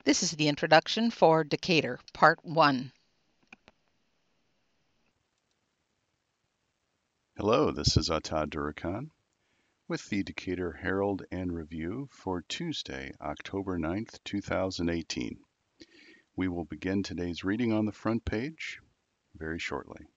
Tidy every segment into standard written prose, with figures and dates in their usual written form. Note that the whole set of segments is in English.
This is the introduction for Decatur, Part 1. Hello, this is Atad Durakan with the Decatur Herald and Review for Tuesday, October 9th, 2018. We will begin today's reading on the front page very shortly.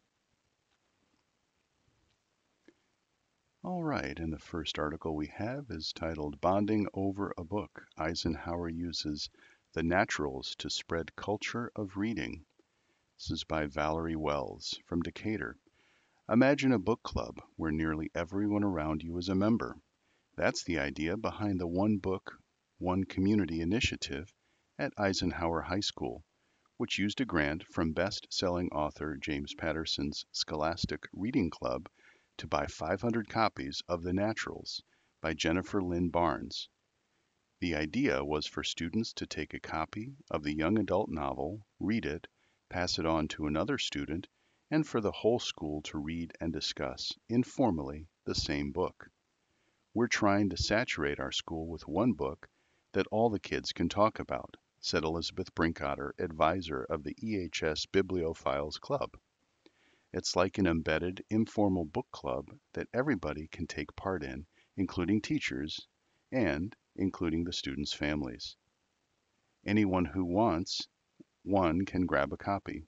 All right, and the first article we have is titled Bonding Over a Book. Eisenhower Uses the Naturals to Spread Culture of Reading. This is by Valerie Wells from Decatur. Imagine a book club where nearly everyone around you is a member. That's the idea behind the One Book, One Community initiative at Eisenhower High School, which used a grant from best-selling author James Patterson's Scholastic Reading Club to buy 500 copies of The Naturals by Jennifer Lynn Barnes. The idea was for students to take a copy of the young adult novel, read it, pass it on to another student, and for the whole school to read and discuss, informally, the same book. We're trying to saturate our school with one book that all the kids can talk about, said Elizabeth Brinkotter, advisor of the EHS Bibliophiles Club. It's like an embedded, informal book club that everybody can take part in, including teachers and including the students' families. Anyone who wants one can grab a copy.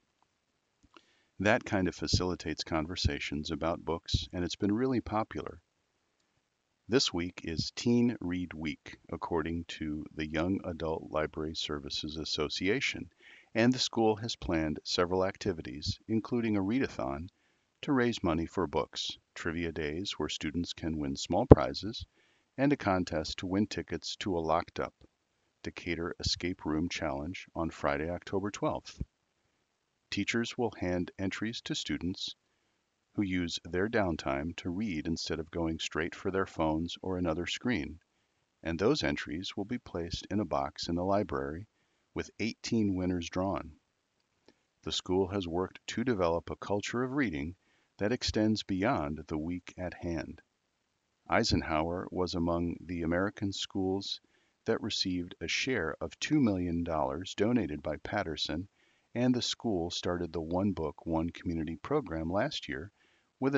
That kind of facilitates conversations about books, and it's been really popular. This week is Teen Read Week, according to the Young Adult Library Services Association, and the school has planned several activities, including a readathon, to raise money for books, trivia days where students can win small prizes, and a contest to win tickets to a locked-up Decatur Escape Room Challenge on Friday, October 12th. Teachers will hand entries to students who use their downtime to read instead of going straight for their phones or another screen, and those entries will be placed in a box in the library with 18 winners drawn. The school has worked to develop a culture of reading that extends beyond the week at hand. Eisenhower was among the American schools that received a share of $2 million donated by Patterson, and the school started the One Book, One Community program last year with a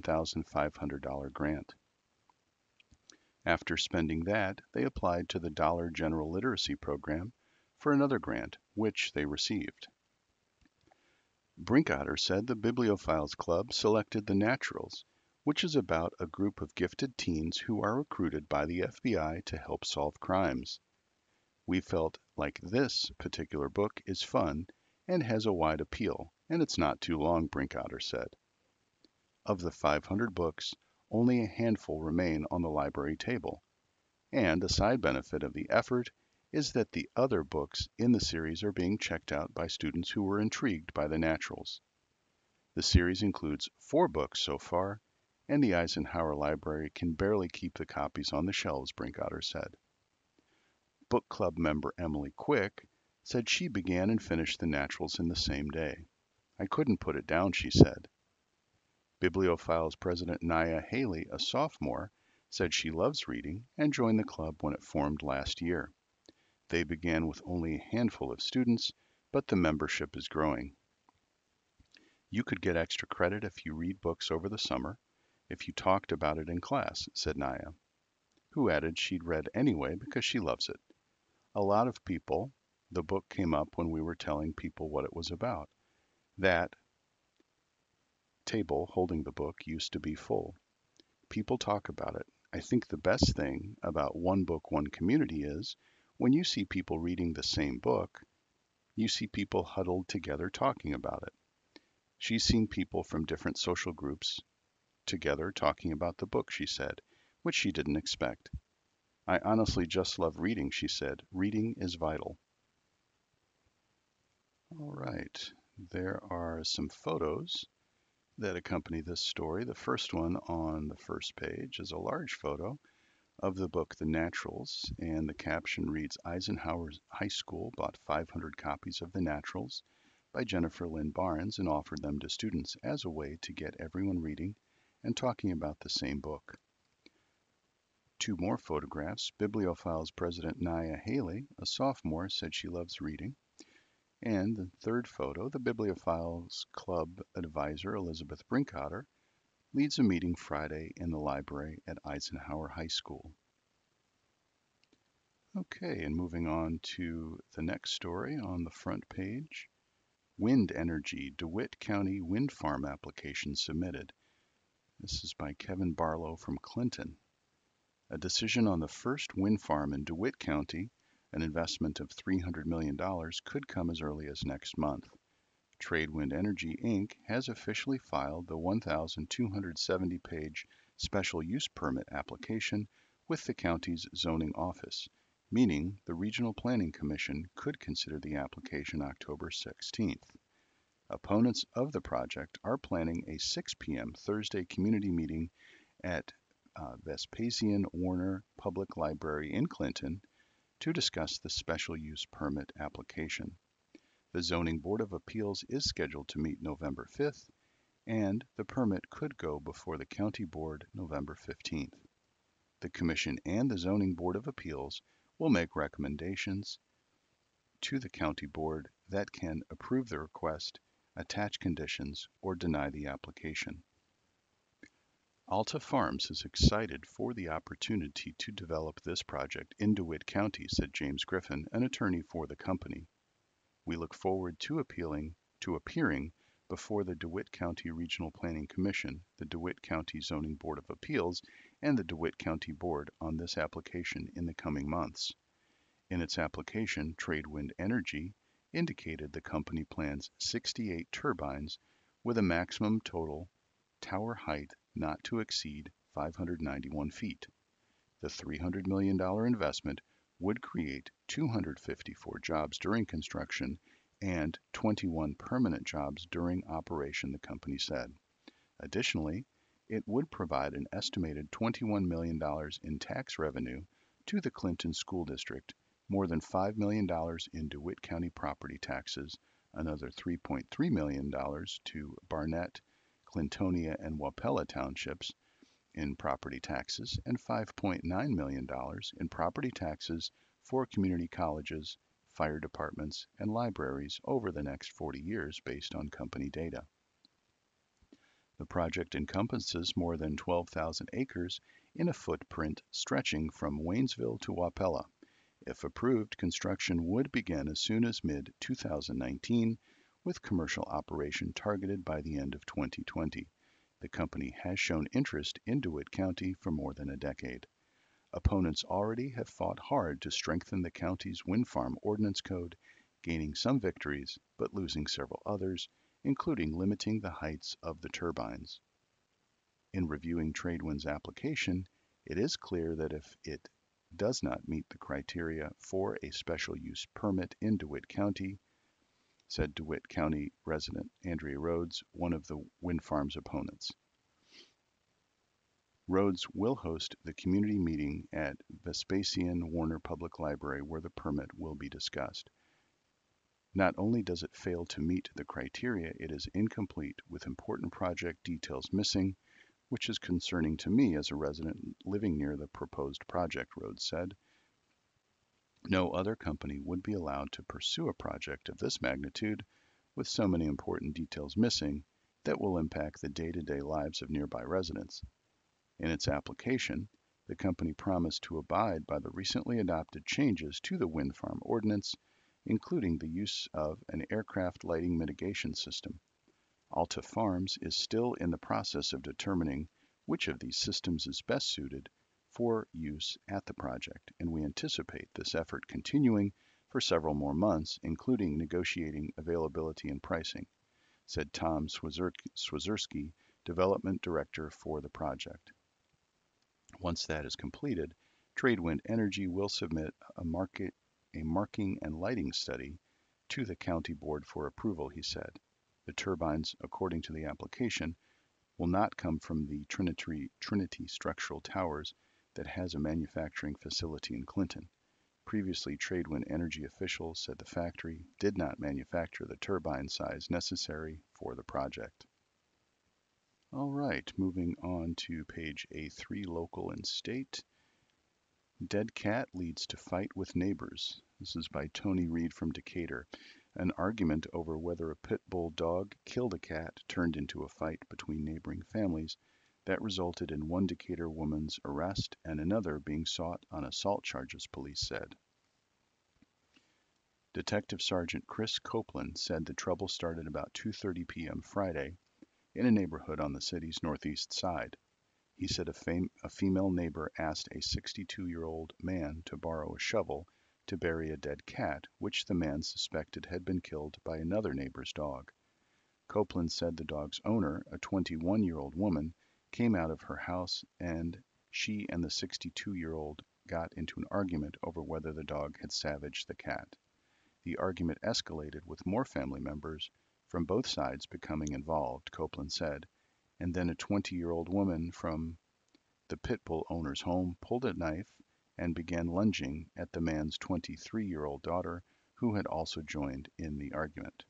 $7,500 grant. After spending that, they applied to the Dollar General Literacy Program for another grant, which they received. Brinkotter said the Bibliophiles Club selected The Naturals, which is about a group of gifted teens who are recruited by the FBI to help solve crimes. We felt like this particular book is fun and has a wide appeal, and it's not too long, Brinkotter said. Of the 500 books, only a handful remain on the library table, and a side benefit of the effort is that the other books in the series are being checked out by students who were intrigued by The Naturals. The series includes 4 books so far, and the Eisenhower Library can barely keep the copies on the shelves, Brinkotter said. Book club member Emily Quick said she began and finished The Naturals in the same day. I couldn't put it down, she said. Bibliophiles president Naya Haley, a sophomore, said she loves reading and joined the club when it formed last year. They began with only a handful of students, but the membership is growing. You could get extra credit if you read books over the summer, if you talked about it in class, said Naya, who added she'd read anyway because she loves it. A lot of people, the book came up when we were telling people what it was about. That table holding the book used to be full. People talk about it. I think the best thing about One Book, One Community is when you see people reading the same book, you see people huddled together talking about it. She's seen people from different social groups together talking about the book, she said, which she didn't expect. I honestly just love reading, she said. Reading is vital. All right, there are some photos that accompany this story. The first one on the first page is a large photo of the book The Naturals, and the caption reads, Eisenhower High School bought 500 copies of The Naturals by Jennifer Lynn Barnes and offered them to students as a way to get everyone reading and talking about the same book. Two more photographs. Bibliophiles President Naya Haley, a sophomore, said she loves reading. And the third photo, the Bibliophiles Club advisor Elizabeth Brinkotter leads a meeting Friday in the library at Eisenhower High School. Okay, and moving on to the next story on the front page. Wind energy, DeWitt County wind farm application submitted. This is by Kevin Barlow from Clinton. A decision on the first wind farm in DeWitt County, an investment of $300 million, could come as early as next month. Tradewind Energy, Inc. has officially filed the 1,270-page special use permit application with the county's zoning office, meaning the Regional Planning Commission could consider the application October 16th. Opponents of the project are planning a 6 p.m. Thursday community meeting at Vespasian Warner Public Library in Clinton to discuss the special use permit application. The Zoning Board of Appeals is scheduled to meet November 5th, and the permit could go before the County Board November 15th. The Commission and the Zoning Board of Appeals will make recommendations to the County Board that can approve the request, attach conditions, or deny the application. Alta Farms is excited for the opportunity to develop this project in DeWitt County, said James Griffin, an attorney for the company. We look forward to appearing before the DeWitt County Regional Planning Commission, the DeWitt County Zoning Board of Appeals, and the DeWitt County Board on this application in the coming months. In its application, Tradewind Energy indicated the company plans 68 turbines with a maximum total tower height not to exceed 591 feet. The $300 million investment would create 254 jobs during construction and 21 permanent jobs during operation, the company said. Additionally, it would provide an estimated $21 million in tax revenue to the Clinton School District, more than $5 million in DeWitt County property taxes, another $3.3 million to Barnett, Clintonia, and Wapella townships in property taxes, and $5.9 million in property taxes for community colleges, fire departments, and libraries over the next 40 years based on company data. The project encompasses more than 12,000 acres in a footprint stretching from Waynesville to Wapella. If approved, construction would begin as soon as mid-2019, with commercial operation targeted by the end of 2020. The company has shown interest in DeWitt County for more than a decade. Opponents already have fought hard to strengthen the county's wind farm ordinance code, gaining some victories but losing several others, including limiting the heights of the turbines. In reviewing Tradewind's application, it is clear that if it does not meet the criteria for a special use permit in DeWitt County, said DeWitt County resident Andrea Rhodes, one of the wind farm's opponents. Rhodes will host the community meeting at Vespasian Warner Public Library where the permit will be discussed. Not only does it fail to meet the criteria, it is incomplete with important project details missing, which is concerning to me as a resident living near the proposed project, Rhodes said. No other company would be allowed to pursue a project of this magnitude with so many important details missing that will impact the day-to-day lives of nearby residents. In its application, the company promised to abide by the recently adopted changes to the wind farm ordinance, including the use of an aircraft lighting mitigation system. Alta Farms is still in the process of determining which of these systems is best suited for use at the project, and we anticipate this effort continuing for several more months, including negotiating availability and pricing, said Tom Swazerski, Development Director for the project. Once that is completed, Tradewind Energy will submit a marking and lighting study to the County Board for approval, he said. The turbines, according to the application, will not come from the Trinity Structural Towers that has a manufacturing facility in Clinton. Previously, Tradewind Energy officials said the factory did not manufacture the turbine size necessary for the project. All right, moving on to page A3, local and state. Dead cat leads to fight with neighbors. This is by Tony Reed from Decatur. An argument over whether a pit bull dog killed a cat turned into a fight between neighboring families that resulted in one Decatur woman's arrest and another being sought on assault charges, police said. Detective Sergeant Chris Copeland said the trouble started about 2:30 p.m. Friday in a neighborhood on the city's northeast side. He said a female neighbor asked a 62-year-old man to borrow a shovel to bury a dead cat, which the man suspected had been killed by another neighbor's dog. Copeland said the dog's owner, a 21-year-old woman, came out of her house and she and the 62-year-old got into an argument over whether the dog had savaged the cat. The argument escalated with more family members from both sides becoming involved, Copeland said, and then a 20-year-old woman from the pit bull owner's home pulled a knife and began lunging at the man's 23-year-old daughter, who had also joined in the argument.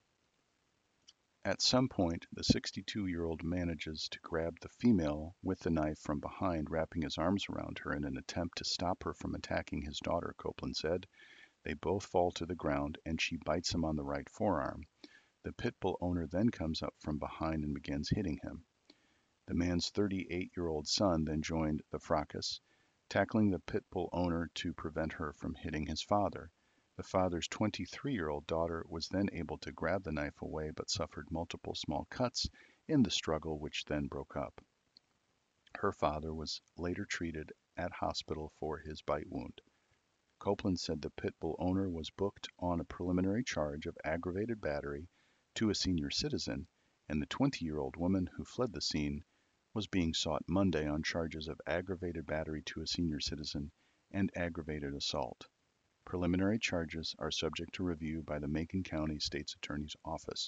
At some point, the 62-year-old manages to grab the female with the knife from behind, wrapping his arms around her in an attempt to stop her from attacking his daughter, Copeland said. They both fall to the ground and she bites him on the right forearm. The pit bull owner then comes up from behind and begins hitting him. The man's 38-year-old son then joined the fracas, tackling the pit bull owner to prevent her from hitting his father. The father's 23-year-old daughter was then able to grab the knife away but suffered multiple small cuts in the struggle, which then broke up. Her father was later treated at hospital for his bite wound. Copeland said the pit bull owner was booked on a preliminary charge of aggravated battery to a senior citizen, and the 20-year-old woman who fled the scene was being sought Monday on charges of aggravated battery to a senior citizen and aggravated assault. Preliminary charges are subject to review by the Macon County State's Attorney's Office.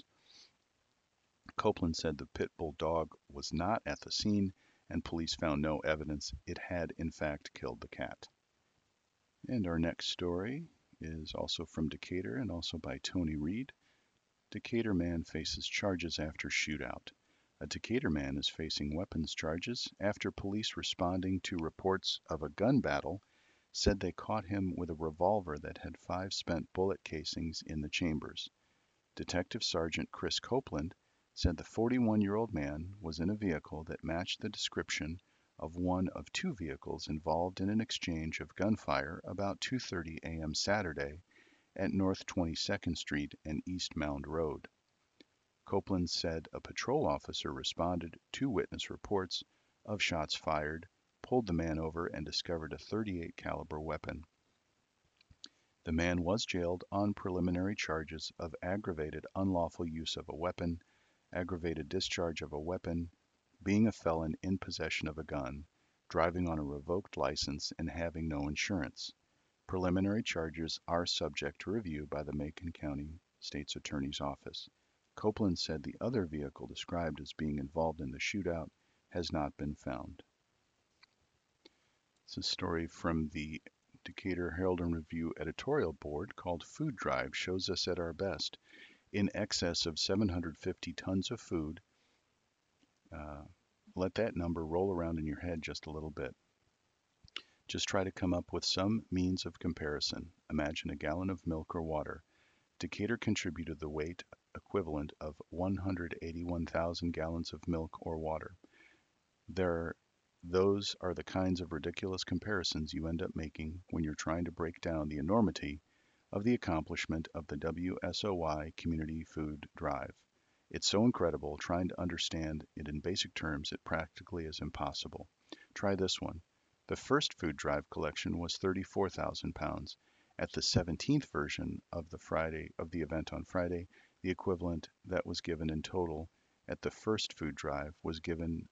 Copeland said the pit bull dog was not at the scene and police found no evidence it had in fact killed the cat. And our next story is also from Decatur and also by Tony Reed. Decatur man faces charges after shootout. A Decatur man is facing weapons charges after police responding to reports of a gun battle said they caught him with a revolver that had 5 spent bullet casings in the chambers. Detective Sergeant Chris Copeland said the 41-year-old man was in a vehicle that matched the description of one of 2 vehicles involved in an exchange of gunfire about 2:30 a.m. Saturday at North 22nd Street and East Mound Road. Copeland said a patrol officer responded to witness reports of shots fired, pulled the man over, and discovered a .38 caliber weapon. The man was jailed on preliminary charges of aggravated unlawful use of a weapon, aggravated discharge of a weapon, being a felon in possession of a gun, driving on a revoked license, and having no insurance. Preliminary charges are subject to review by the Macon County State's Attorney's Office. Copeland said the other vehicle described as being involved in the shootout has not been found. It's a story from the Decatur Herald and Review editorial board called Food Drive Shows Us at Our Best. In excess of 750 tons of food. Let that number roll around in your head just a little bit. Just try to come up with some means of comparison. Imagine a gallon of milk or water. Decatur contributed the weight equivalent of 181,000 gallons of milk or water. Those are the kinds of ridiculous comparisons you end up making when you're trying to break down the enormity of the accomplishment of the WSOY Community Food Drive. It's so incredible, trying to understand it in basic terms, it practically is impossible. Try this one. The first food drive collection was 34,000 pounds. At the 17th version of the event on Friday, the equivalent that was given in total at the first food drive was given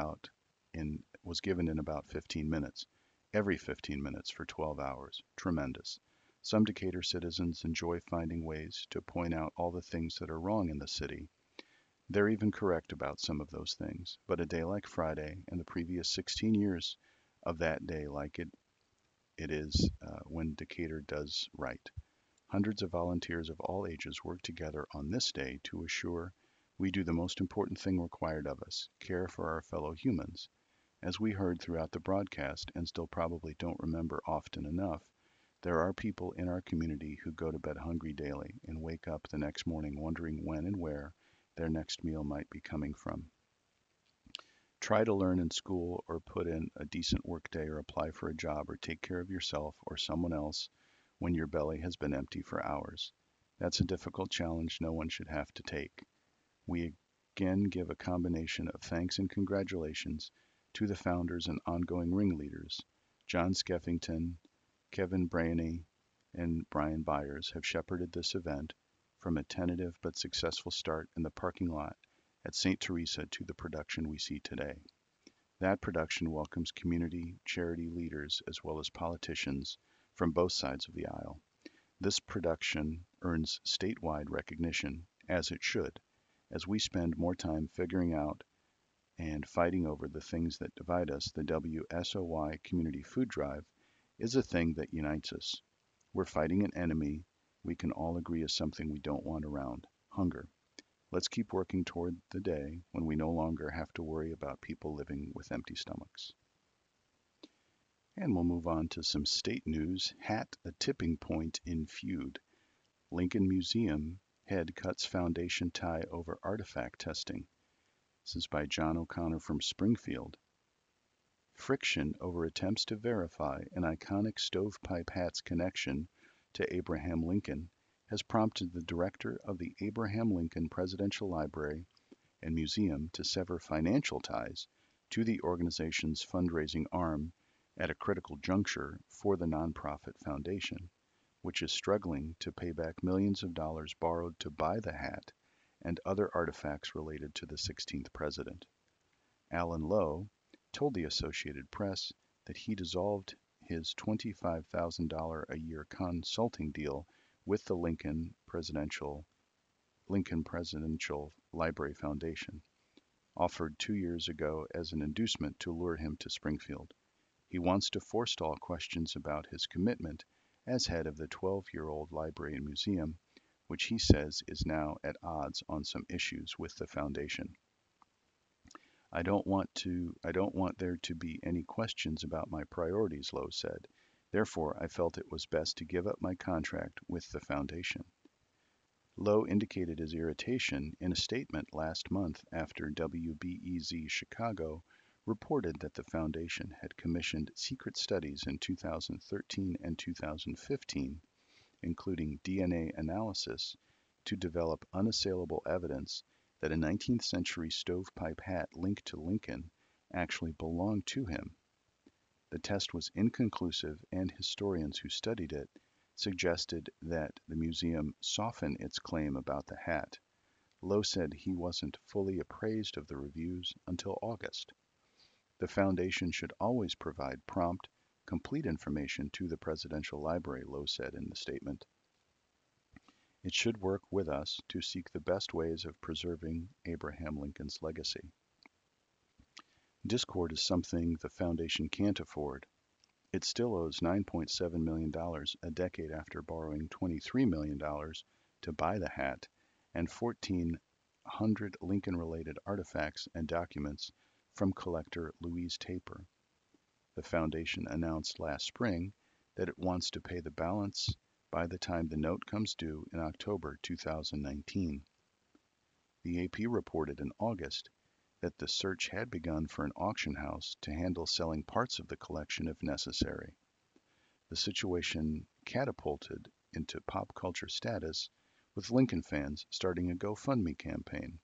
in about 15 minutes. Every 15 minutes for 12 hours. Tremendous. Some Decatur citizens enjoy finding ways to point out all the things that are wrong in the city. They're even correct about some of those things, but a day like Friday and the previous 16 years of that day like it is when Decatur does right. Hundreds of volunteers of all ages work together on this day to assure we do the most important thing required of us, care for our fellow humans. As we heard throughout the broadcast and still probably don't remember often enough, there are people in our community who go to bed hungry daily and wake up the next morning wondering when and where their next meal might be coming from. Try to learn in school or put in a decent work day or apply for a job or take care of yourself or someone else when your belly has been empty for hours. That's a difficult challenge no one should have to take. We again give a combination of thanks and congratulations to the founders and ongoing ringleaders. John Skeffington, Kevin Brainy, and Brian Byers have shepherded this event from a tentative but successful start in the parking lot at St. Teresa to the production we see today. That production welcomes community, charity leaders, as well as politicians from both sides of the aisle. This production earns statewide recognition, as it should, as we spend more time figuring out and fighting over the things that divide us. The WSOY Community Food Drive is a thing that unites us. We're fighting an enemy we can all agree is something we don't want around: hunger. Let's keep working toward the day when we no longer have to worry about people living with empty stomachs. And we'll move on to some state news. Hat a tipping point in feud. Lincoln Museum head cuts foundation tie over artifact testing. This is by John O'Connor from Springfield. Friction over attempts to verify an iconic stovepipe hat's connection to Abraham Lincoln has prompted the director of the Abraham Lincoln Presidential Library and Museum to sever financial ties to the organization's fundraising arm at a critical juncture for the nonprofit foundation, which is struggling to pay back millions of dollars borrowed to buy the hat and other artifacts related to the 16th president. Alan Lowe told the Associated Press that he dissolved his $25,000 a year consulting deal with the Lincoln Presidential Library Foundation, offered 2 years ago as an inducement to lure him to Springfield. He wants to forestall questions about his commitment as head of the 12-year-old library and museum, which he says is now at odds on some issues with the foundation. I don't want there to be any questions about my priorities, Lowe said. Therefore, I felt it was best to give up my contract with the foundation. Lowe indicated his irritation in a statement last month after WBEZ Chicago reported that the foundation had commissioned secret studies in 2013 and 2015, including DNA analysis, to develop unassailable evidence that a 19th century stovepipe hat linked to Lincoln actually belonged to him. The test was inconclusive, and historians who studied it suggested that the museum soften its claim about the hat. Lowe said he wasn't fully appraised of the reviews until August. The foundation should always provide prompt, complete information to the Presidential Library, Lowe said in the statement. It should work with us to seek the best ways of preserving Abraham Lincoln's legacy. Discord is something the foundation can't afford. It still owes $9.7 million a decade after borrowing $23 million to buy the hat and 1,400 Lincoln-related artifacts and documents from collector Louise Taper. The foundation announced last spring that it wants to pay the balance by the time the note comes due in October 2019. The AP reported in August that the search had begun for an auction house to handle selling parts of the collection if necessary. The situation catapulted into pop culture status, with Lincoln fans starting a GoFundMe campaign.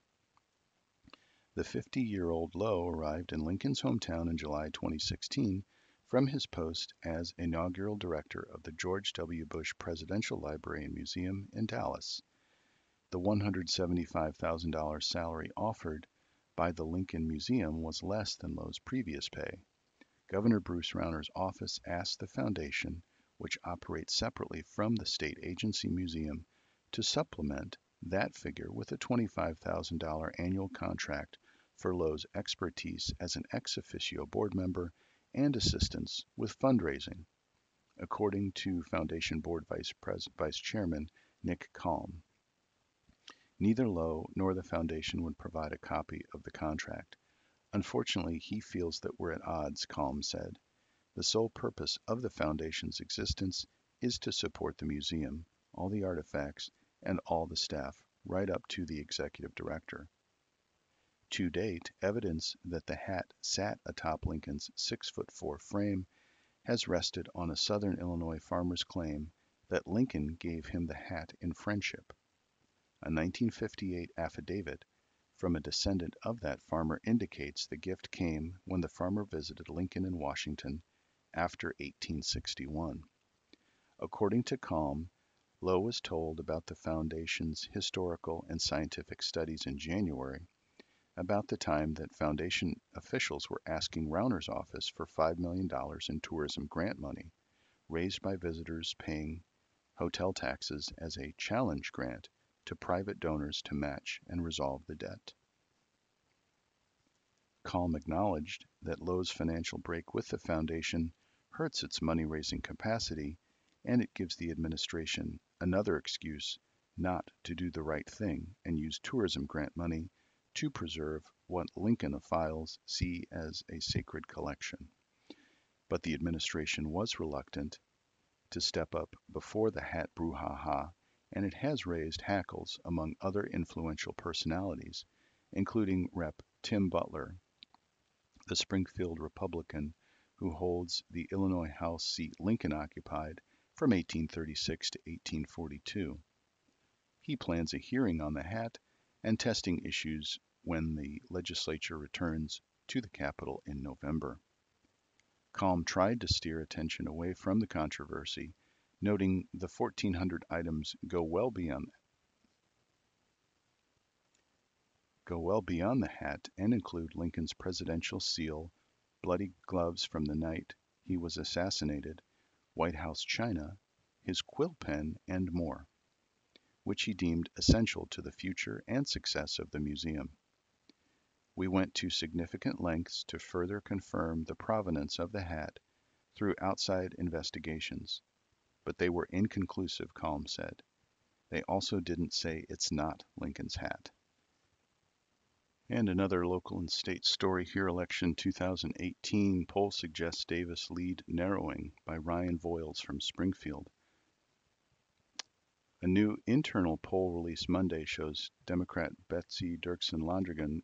The 50-year-old Lowe arrived in Lincoln's hometown in July 2016 from his post as inaugural director of the George W. Bush Presidential Library and Museum in Dallas. The $175,000 salary offered by the Lincoln Museum was less than Lowe's previous pay. Governor Bruce Rauner's office asked the foundation, which operates separately from the state agency museum, to supplement that figure with a $25,000 annual contract for Lowe's expertise as an ex officio board member and assistance with fundraising, according to Foundation Board Vice Chairman Nick Kalm. Neither Lowe nor the foundation would provide a copy of the contract. Unfortunately, he feels that we're at odds, Kalm said. The sole purpose of the foundation's existence is to support the museum, all the artifacts, and all the staff, right up to the executive director. To date, evidence that the hat sat atop Lincoln's 6'4" frame has rested on a Southern Illinois farmer's claim that Lincoln gave him the hat in friendship. A 1958 affidavit from a descendant of that farmer indicates the gift came when the farmer visited Lincoln in Washington after 1861. According to Kalm, Lowe was told about the Foundation's historical and scientific studies in January, about the time that Foundation officials were asking Rauner's office for $5 million in tourism grant money, raised by visitors paying hotel taxes as a challenge grant to private donors to match and resolve the debt. Kalm acknowledged that Lowe's financial break with the foundation hurts its money-raising capacity, and it gives the administration another excuse not to do the right thing and use tourism grant money to preserve what Lincolnophiles see as a sacred collection. But the administration was reluctant to step up before the hat brouhaha, and it has raised hackles among other influential personalities, including Rep. Tim Butler, the Springfield Republican who holds the Illinois House seat Lincoln occupied from 1836 to 1842. He plans a hearing on the hat and testing issues when the legislature returns to the Capitol in November. Kalm tried to steer attention away from the controversy, noting the 1,400 items go well beyond the hat and include Lincoln's presidential seal, bloody gloves from the night he was assassinated, White House china, his quill pen, and more, which he deemed essential to the future and success of the museum. We went to significant lengths to further confirm the provenance of the hat through outside investigations, but they were inconclusive, Kalm said. They also didn't say it's not Lincoln's hat. And another local and state story here, election 2018, poll suggests Davis lead narrowing by Ryan Voiles from Springfield. A new internal poll released Monday shows Democrat Betsy Dirksen Londrigan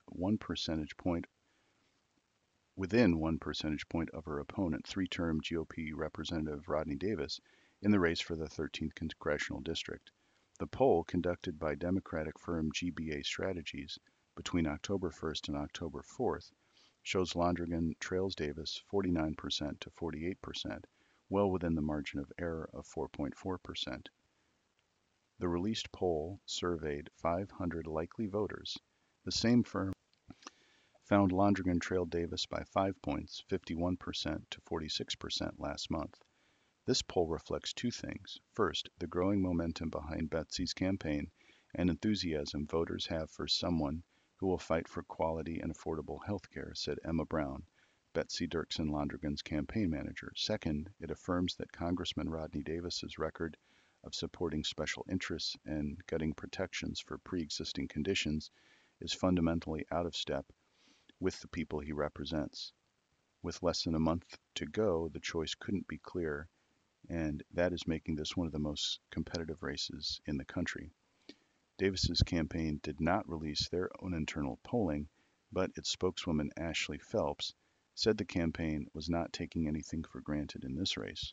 within 1 percentage point of her opponent, three-term GOP Representative Rodney Davis, in the race for the 13th congressional district. The poll, conducted by Democratic firm GBA Strategies between October 1st and October 4th, shows Londrigan trails Davis 49% to 48%, well within the margin of error of 4.4%. The released poll surveyed 500 likely voters. The same firm found Londrigan trailed Davis by 5 points, 51% to 46% last month. This poll reflects two things. First, the growing momentum behind Betsy's campaign and enthusiasm voters have for someone who will fight for quality and affordable health care, said Emma Brown, Betsy Dirksen Londrigan's campaign manager. Second, it affirms that Congressman Rodney Davis's record of supporting special interests and gutting protections for pre-existing conditions is fundamentally out of step with the people he represents. With less than a month to go, the choice couldn't be clearer, and that is making this one of the most competitive races in the country. Davis's campaign did not release their own internal polling, but its spokeswoman Ashley Phelps said the campaign was not taking anything for granted in this race.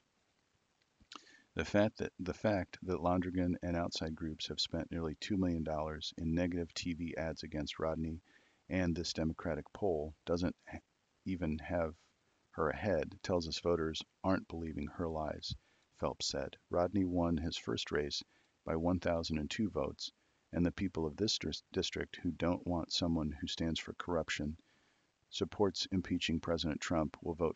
The fact that Londrigan and outside groups have spent nearly $2 million in negative TV ads against Rodney and this Democratic poll doesn't even have her ahead tells us voters aren't believing her lies, Phelps said. Rodney won his first race by 1,002 votes, and the people of this district who don't want someone who stands for corruption, supports impeaching President Trump, will vote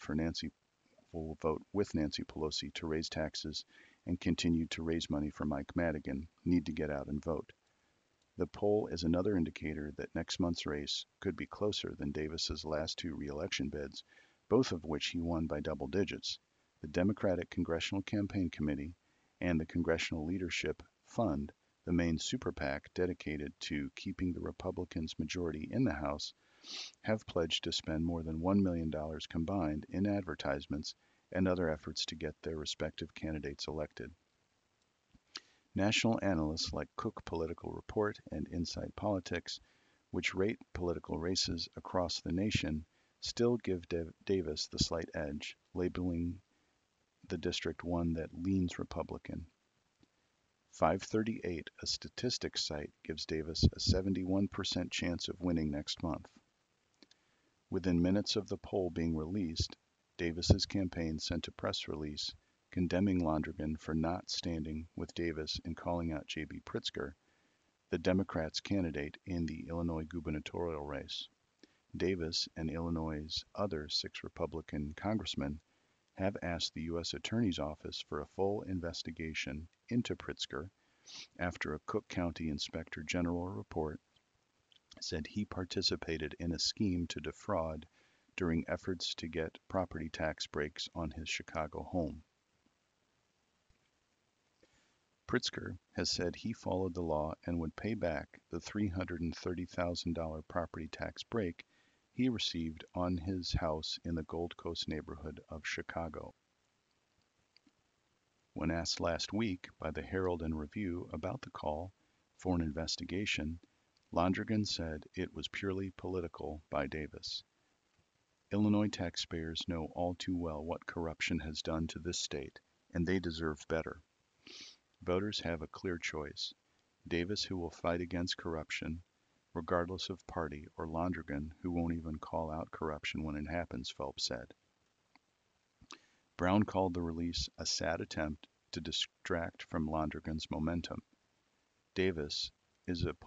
with Nancy Pelosi to raise taxes and continue to raise money for Mike Madigan, need to get out and vote. The poll is another indicator that next month's race could be closer than Davis's last two re-election bids, both of which he won by double digits. The Democratic Congressional Campaign Committee and the Congressional Leadership Fund, the main super PAC dedicated to keeping the Republicans' majority in the House, have pledged to spend more than $1 million combined in advertisements and other efforts to get their respective candidates elected. National analysts like Cook Political Report and Inside Politics, which rate political races across the nation, still give Davis the slight edge, labeling the district one that leans Republican. 538, a statistics site, gives Davis a 71% chance of winning next month. Within minutes of the poll being released, Davis's campaign sent a press release condemning Londrigan for not standing with Davis and calling out J.B. Pritzker, the Democrats' candidate in the Illinois gubernatorial race. Davis and Illinois' other 6 Republican congressmen have asked the U.S. Attorney's Office for a full investigation into Pritzker after a Cook County Inspector General report said he participated in a scheme to defraud during efforts to get property tax breaks on his Chicago home. Pritzker has said he followed the law and would pay back the $330,000 property tax break he received on his house in the Gold Coast neighborhood of Chicago. When asked last week by the Herald and Review about the call for an investigation, Londrigan said it was purely political by Davis. Illinois taxpayers know all too well what corruption has done to this state, and they deserve better. Voters have a clear choice: Davis, who will fight against corruption, regardless of party, or Londrigan, who won't even call out corruption when it happens, Phelps said. Brown called the release a sad attempt to distract from Londrigan's momentum. Davis is a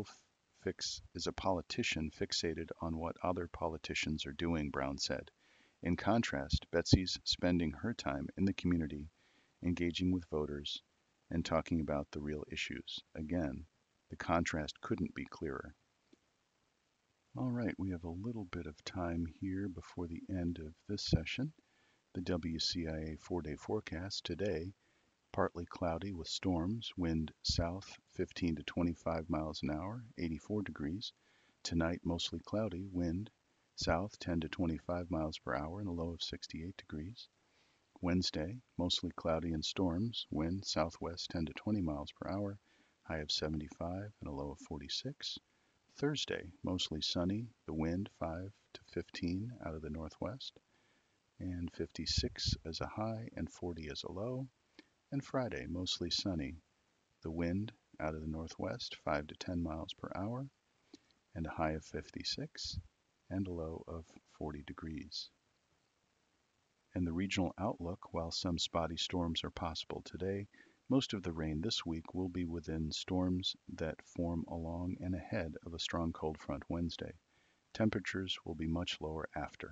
politician fixated on what other politicians are doing, Brown said. In contrast, Betsy's spending her time in the community, engaging with voters, and talking about the real issues. Again, the contrast couldn't be clearer. All right, we have a little bit of time here before the end of this session. The WCIA 4-day forecast today: partly cloudy with storms, wind south 15 to 25 miles an hour, 84 degrees. Tonight, mostly cloudy, wind south 10 to 25 miles per hour and a low of 68 degrees. Wednesday, mostly cloudy and storms, wind southwest 10 to 20 miles per hour, high of 75 and a low of 46. Thursday, mostly sunny, the wind 5 to 15 out of the northwest, and 56 as a high and 40 as a low. And Friday, mostly sunny, the wind out of the northwest 5 to 10 miles per hour, and a high of 56 and a low of 40 degrees. And the regional outlook: while some spotty storms are possible today, most of the rain this week will be within storms that form along and ahead of a strong cold front Wednesday. Temperatures will be much lower after.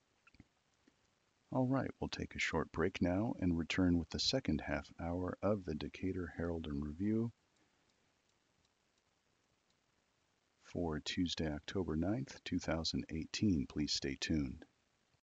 All right, we'll take a short break now and return with the second half hour of the Decatur Herald and Review for Tuesday, October 9th, 2018. Please stay tuned.